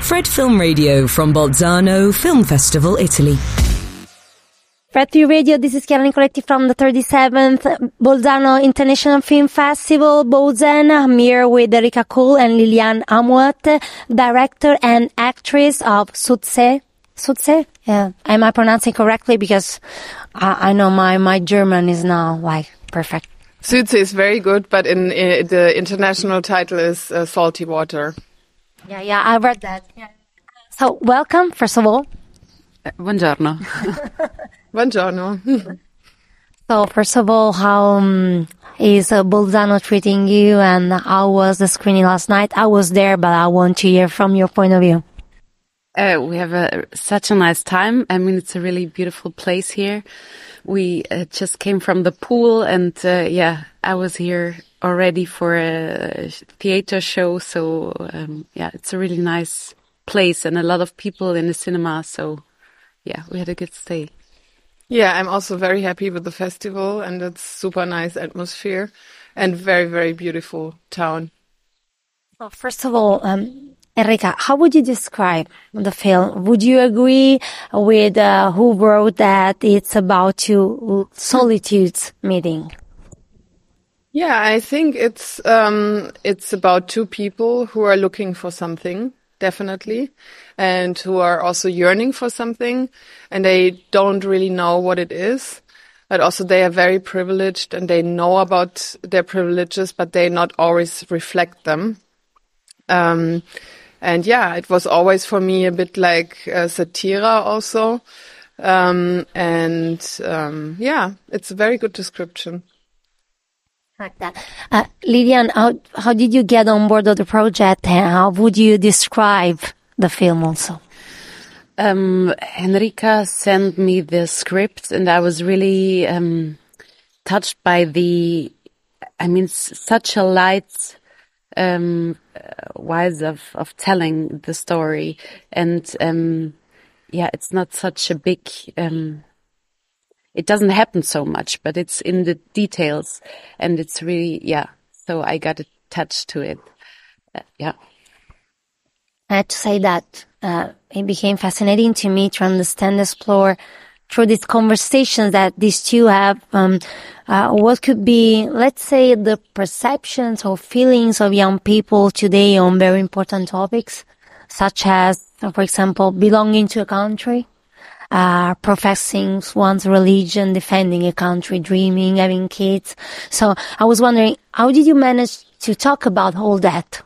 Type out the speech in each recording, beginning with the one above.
Fred Film Radio from Bolzano Film Festival, Italy. Fred 3 Radio, this is Chiara Nicoletti from the 37th Bolzano International Film Festival, Bolzano. I'm here with Erika Kuhl and Liliane Amuat, director and actress of Suzze. Suzze? Yeah. Am I pronouncing correctly? Because I know my German is now like perfect. Suzze is very good, but in the international title is Salty Water. Yeah, I read that. Yeah. So, welcome, first of all. Buongiorno. Buongiorno. So, first of all, how is Bolzano treating you, and how was the screening last night? I was there, but I want to hear from your point of view. We have such a nice time. I mean, it's a really beautiful place here. We just came from the pool, and I was here already for a theater show. So, it's a really nice place and a lot of people in the cinema. So, we had a good stay. Yeah, I'm also very happy with the festival, and it's super nice atmosphere and very, very beautiful town. Well, first of all, Enrica, how would you describe the film? Would you agree with who wrote that it's about two solitudes meeting? Yeah, I think it's about two people who are looking for something, definitely, and who are also yearning for something, and they don't really know what it is, but also they are very privileged and they know about their privileges, but they not always reflect them. It was always for me a bit like satire also. It's a very good description. Like that. Liliane, how did you get on board of the project, and how would you describe the film also? Enrica sent me the script, and I was really touched by such a light ways of telling the story, and it's not such a big it doesn't happen so much, but it's in the details, and it's really so I got attached to it. I had to say that it became fascinating to me to understand, explore through these conversations that these two have, what could be, let's say, the perceptions or feelings of young people today on very important topics, such as, for example, belonging to a country, professing one's religion, defending a country, dreaming, having kids. So I was wondering, how did you manage to talk about all that?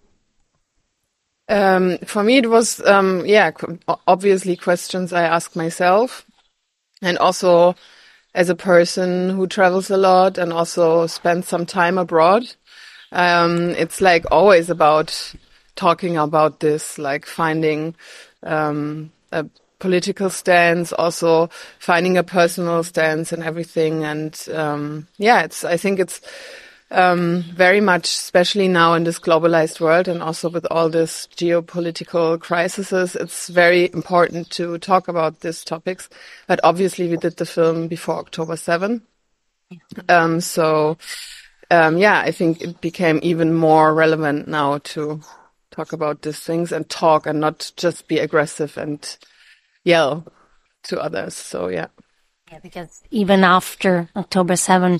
For me, it was, obviously questions I ask myself. And also, as a person who travels a lot and also spends some time abroad, it's like always about talking about this, like finding a political stance, also finding a personal stance and everything. And I think it's very much, especially now in this globalized world and also with all this geopolitical crises, it's very important to talk about these topics. But obviously we did the film before October 7. I think it became even more relevant now to talk about these things and talk and not just be aggressive and yell to others. So, yeah. Yeah, because even after October 7,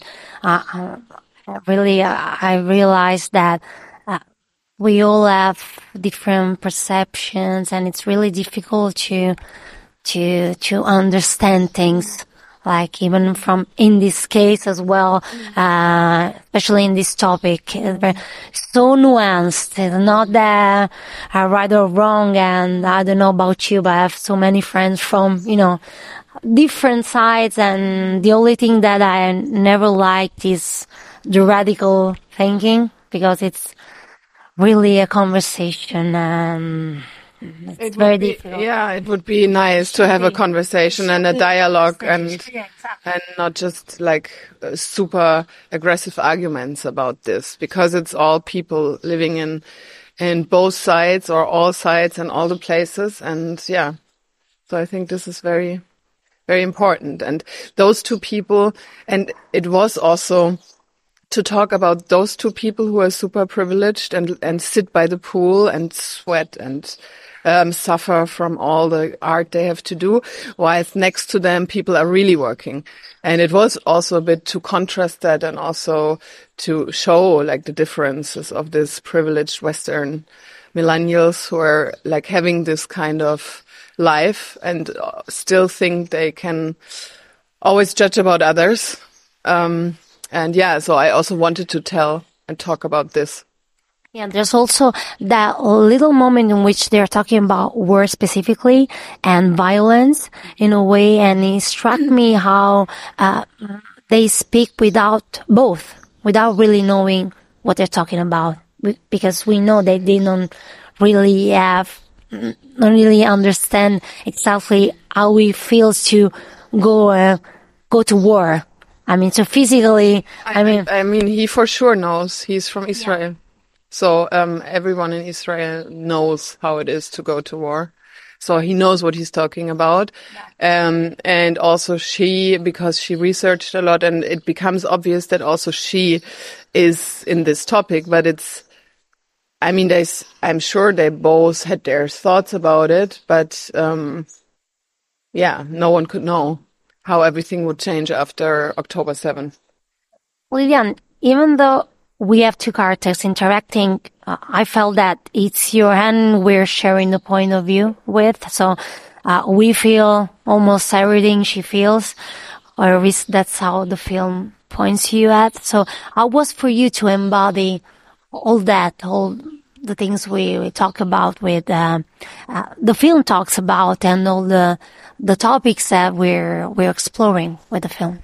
I realized that we all have different perceptions, and it's really difficult to understand things. Like even in this case as well, especially in this topic, it's so nuanced. It's not that right or wrong. And I don't know about you, but I have so many friends from, different sides. And the only thing that I never liked is the radical thinking, because it's really a conversation, and it's very difficult. Yeah, it would be nice to have a conversation and a dialogue and not just like super aggressive arguments about this, because it's all people living in both sides or all sides and all the places. And so I think this is very, very important. And those two people, and it was also to talk about those two people who are super privileged and sit by the pool and sweat and suffer from all the art they have to do, whilst next to them people are really working. And it was also a bit to contrast that and also to show like the differences of this privileged Western millennials who are like having this kind of life and still think they can always judge about others. And yeah, so I also wanted to tell and talk about this. Yeah, there's also that little moment in which they're talking about war specifically and violence in a way, and it struck me how they speak without really knowing what they're talking about, because we know that they don't really understand exactly how it feels to go to war. I mean, so physically, I mean, he for sure knows. He's from Israel. Yeah. So everyone in Israel knows how it is to go to war. So he knows what he's talking about. Yeah. And also because she researched a lot, and it becomes obvious that also she is in this topic. But I'm sure they both had their thoughts about it. But yeah, no one could know how everything would change after October 7th. Lilian, even though we have two characters interacting, I felt that it's Johan we're sharing the point of view with. So we feel almost everything she feels, or at least that's how the film points you at. So how was for you to embody all the things we talk about with the film talks about, and all the topics that we're exploring with the film?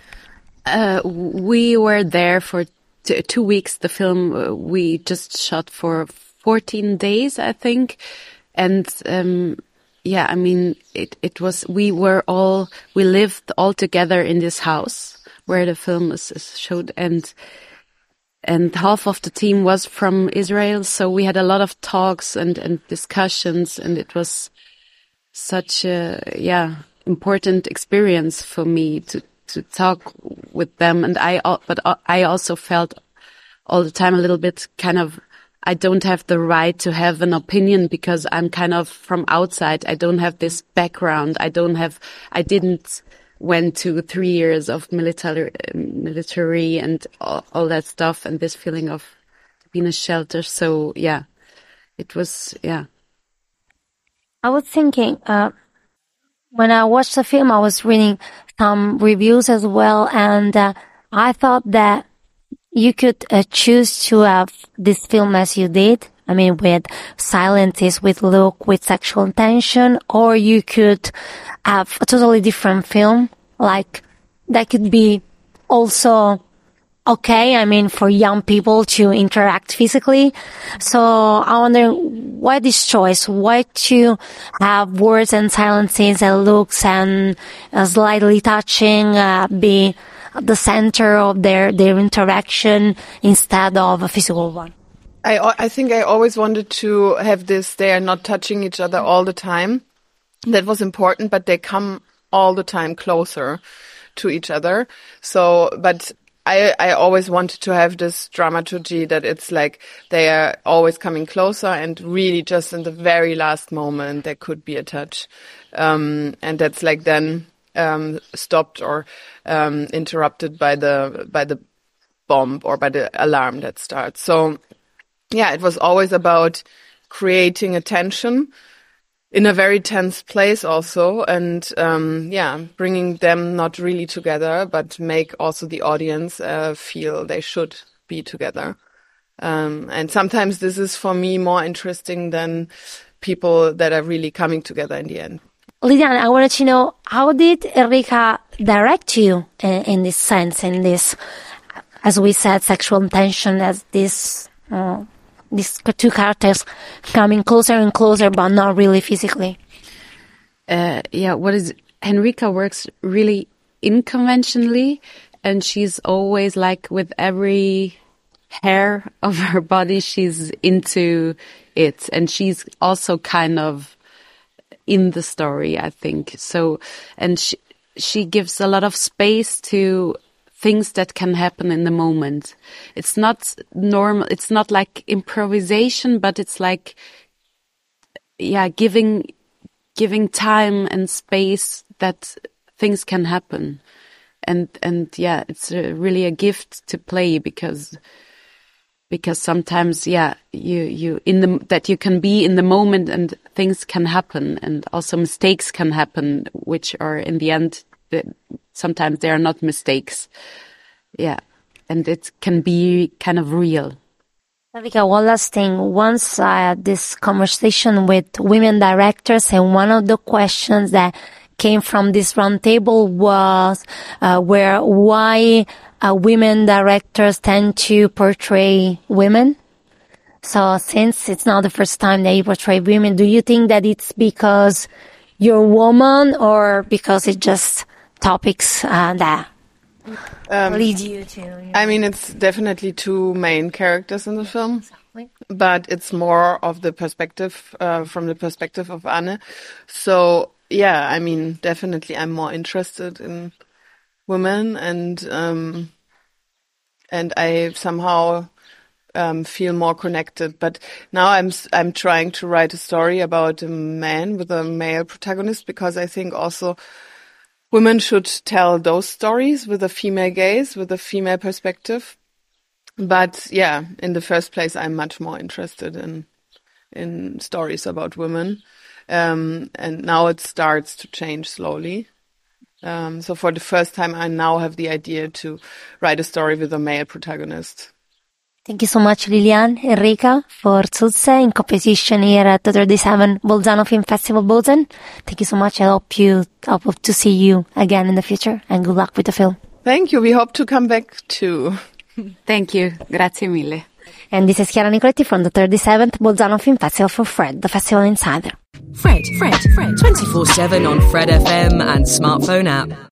We were there for 2 weeks. The film we just shot for 14 days, I think, and yeah, I mean it was. We lived all together in this house where the film is showed, and half of the team was from Israel, so we had a lot of talks and discussions, and it was such a important experience for me to talk with them. And but I also felt all the time a little bit kind of, I don't have the right to have an opinion because I'm kind of from outside. I don't have this background. I didn't went to 3 years of military and all that stuff, and this feeling of being a shelter. So yeah, it was, yeah. I was thinking, when I watched the film, I was reading some reviews as well, and I thought that you could choose to have this film as you did. I mean, with silences, with look, with sexual tension, or you could have a totally different film. Like, that could be also okay. I mean, for young people to interact physically. So I wonder why this choice? Why to have words and silences and looks and slightly touching be the center of their interaction instead of a physical one? I think I always wanted to have this, they are not touching each other all the time. That was important, but they come all the time closer to each other. So, but I always wanted to have this dramaturgy that it's like they are always coming closer, and really just in the very last moment there could be a touch. And that's like then stopped or interrupted by the bomb or by the alarm that starts. So yeah, it was always about creating a tension in a very tense place also, and bringing them not really together, but make also the audience feel they should be together. And sometimes this is for me more interesting than people that are really coming together in the end. Lilian, I wanted to know, how did Enrica direct you in this sense, in this, as we said, sexual tension, as this these two characters coming closer and closer, but not really physically? Enrica works really unconventionally, and she's always like, with every hair of her body, she's into it, and she's also kind of in the story, I think. So, and she gives a lot of space to things that can happen in the moment. It's not normal. It's not like improvisation, but it's like, giving time and space that things can happen. And it's really a gift to play because sometimes, that you can be in the moment and things can happen, and also mistakes can happen, which are in the end, sometimes they are not mistakes. Yeah. And it can be kind of real. Enrica, one last thing. Once I had this conversation with women directors, and one of the questions that came from this roundtable was why women directors tend to portray women. So since it's not the first time that you portray women, do you think that it's because you're a woman, or because it's just topics that lead you to? I mean, it's definitely two main characters in the film. Exactly. But it's more of the perspective, from the perspective of Anne. So, yeah, I mean, definitely I'm more interested in women, and I somehow feel more connected. But now I'm trying to write a story about a man with a male protagonist, because I think also women should tell those stories with a female gaze, with a female perspective. But yeah, in the first place, I'm much more interested in stories about women. And now it starts to change slowly. So for the first time, I now have the idea to write a story with a male protagonist. Thank you so much, Liliane, Enrica, for Zuzze in competition here at the 37 Bolzano Film Festival, Bolzan. Thank you so much. I hope to see you again in the future, and good luck with the film. Thank you. We hope to come back too. Thank you. Grazie mille. And this is Chiara Nicoletti from the 37th Bolzano Film Festival for Fred, the festival insider. Fred, 24/7 on Fred FM and smartphone app.